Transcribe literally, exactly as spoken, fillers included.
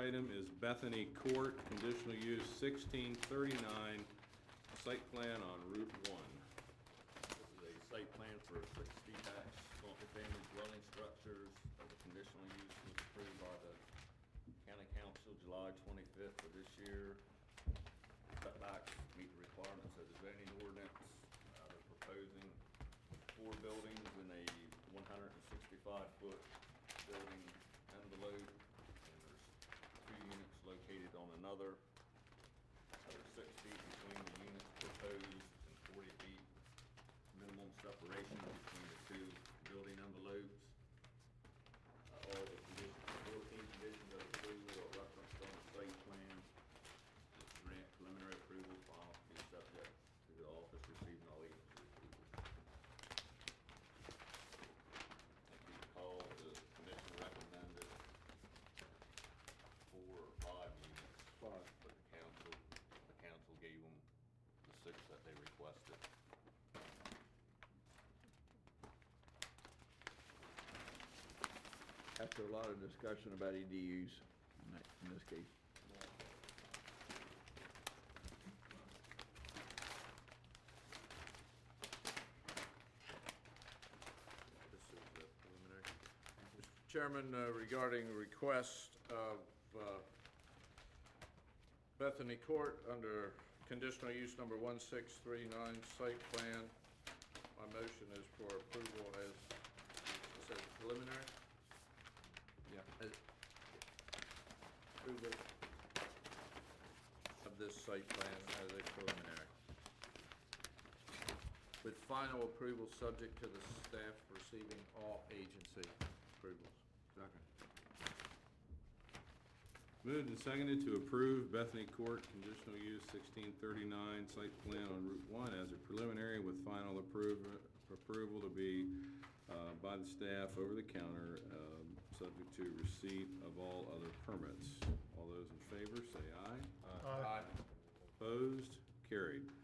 item is Bethany Court, conditional use sixteen thirty-nine, site plan on Route one. This is a site plan for six detached multifamily dwelling structures. Uh, The conditional use was approved by the county council July twenty-fifth of this year. Setbacks meet the requirements of the zoning ordinance. Uh, They're proposing four buildings in a one hundred sixty-five foot building envelope, and there's two units located on another. Uh, There's six feet between the units proposed and forty feet minimum separation between the two building envelopes. Uh, All the conditions, fourteen conditions of approval are referenced on the site plan. This grant preliminary approval file to be subject to the office receiving all agency approval. If you recall, the commission recommended four or five units. Five. But the council, the council gave them the six that they requested. After a lot of discussion about E D Us in that- in this case. This is the preliminary. Mister Chairman, uh, regarding request of uh, Bethany Court under conditional use number one six three nine site plan, my motion is for approval as, it says preliminary? Yeah. as- Approval of this site plan as a preliminary. With final approval subject to the staff receiving all agency approvals. Second. Moved and seconded to approve Bethany Court, conditional use sixteen thirty-nine, site plan on Route one as a preliminary with final approve, approval to be uh, by the staff over the counter, um, subject to receipt of all other permits. All those in favor, say aye. Aye. Opposed? Carried.